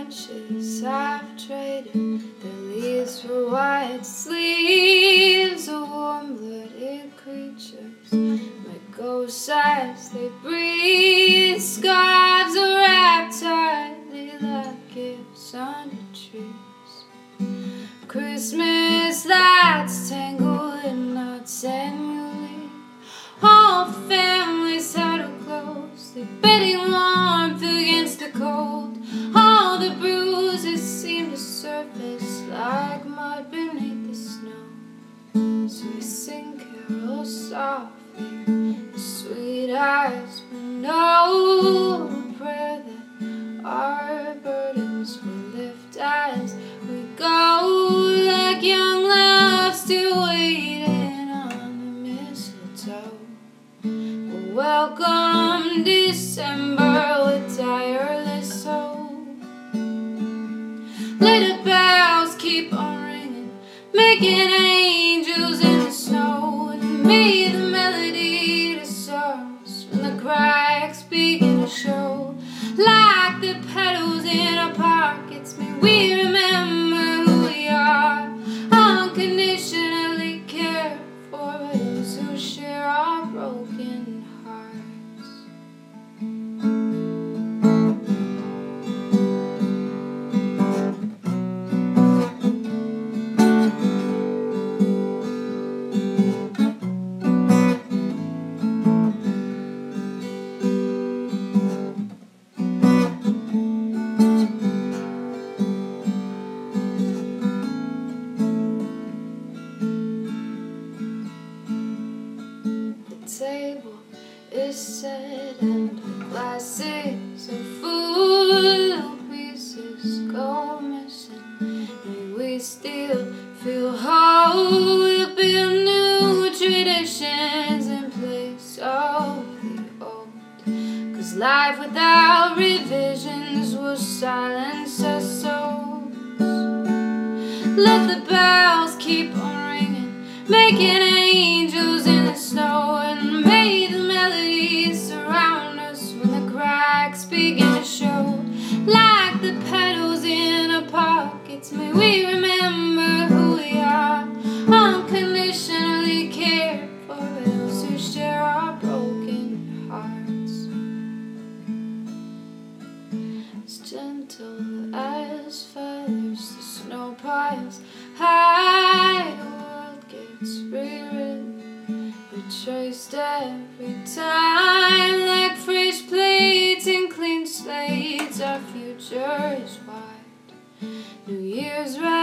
branches I've traded their leaves for white sleeves of warm-blooded creatures like ghosts as they breathe. Scarves are wrapped tightly like gifts under trees. Christmas lights tangle in knots annually. All families huddle closely, bedding warmth against the cold. All the bruises seem to surface like mud beneath the snow. So we sing carols softly, the sweet eyes will know a prayer that our burdens will lift as we go, like young love still waiting on the mistletoe. Welcome December with tireless hope. Little bells keep on ringing, making angels in the snow. And may the melody to sorrows when the cracks begin to show. Like the petals in our pockets, may we remember who we are. Unconditionally care for those who share our broken hearts. The table is set and the glasses are full of pieces go missing. May we still feel whole. We'll build new traditions in place of the old, 'cause life without revisions will silence our souls. Let the bells keep on ringing, making angels in the snow. And may the melodies surround us when the cracks begin to show. Like the petals in our pockets, may we remember who we are. Unconditionally care for those who share our broken hearts. As gentle as feathers, the snow piles high. The world gets rewritten, retraced every time. Like fresh plates and clean slates, our future is wide. New Year's right.